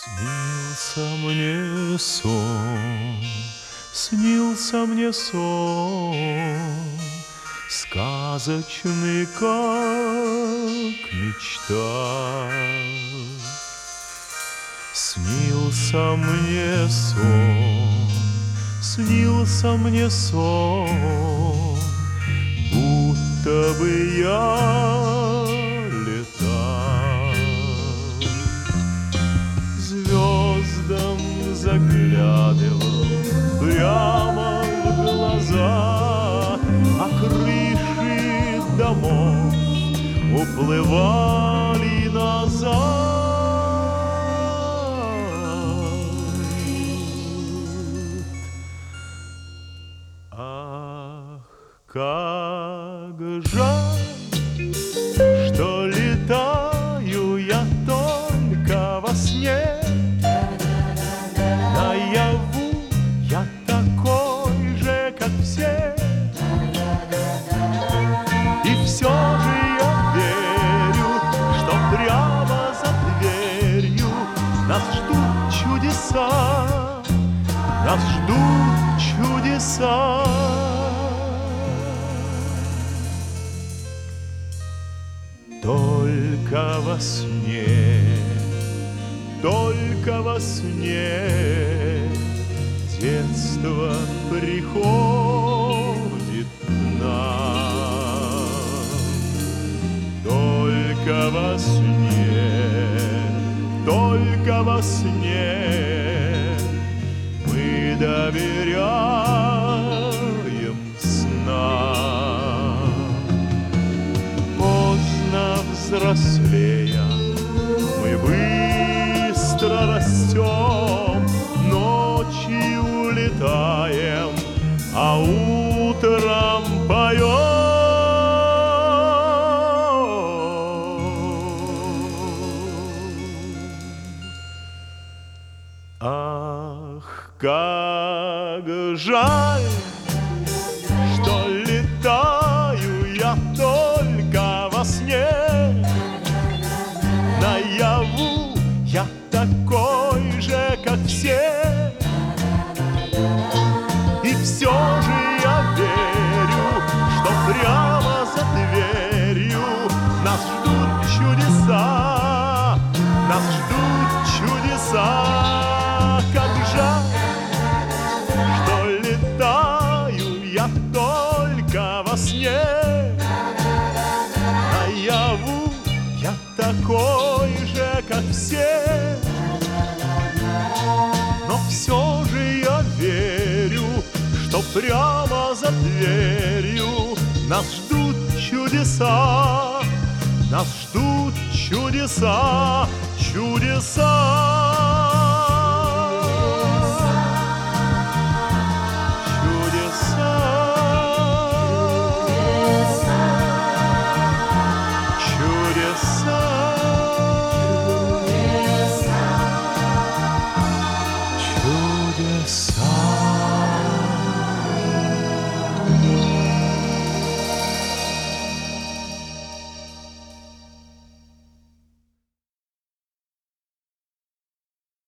Снился мне сон, сказочный, как мечта. Снился мне сон, будто бы я летал, звездам заглядывал прямо в глаза, а крыши домов уплывали назад. Ах, как жаль, что летаю я только во сне. Наяву я такой же, как все. И все же я верю, что прямо за дверью нас ждут чудеса, нас ждут чудеса. Только во сне детство приходит к нам. Только во сне мы доверяем снам. Поздно взрослея мы быстро растем, ночью улетаем, а утром поем. Ах, как жаль, что летаю я только во сне. Наяву я такой же, как все. И все же я верю, что прямо за дверью нас ждут чудеса, нас ждут чудеса. Как жаль, что летаю я только во сне. Наяву я такой же, как все. Но все же я верю, что прямо за дверью нас ждут чудеса, нас ждут чудеса, чудеса.